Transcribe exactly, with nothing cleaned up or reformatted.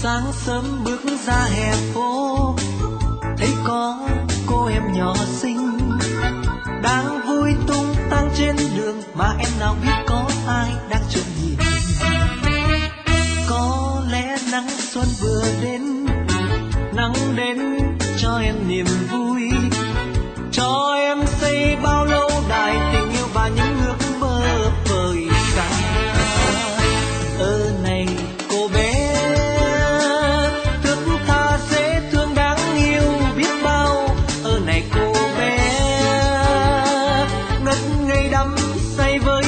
Sáng sớm bước ra hè phố, thấy có cô em nhỏ xinh đang vui tung tăng trên đường, mà em nào biết có ai đang trông nhìn. Có lẽ nắng xuân vừa đến, nắng đến cho em niềm vui, cho em xây bao lâu đài tình yêu và những ước mơ vời xa. Ơ này cô bé, thước tha dễ thương đáng yêu biết bao. Ơ này cô bé, ngất ngây đắm say với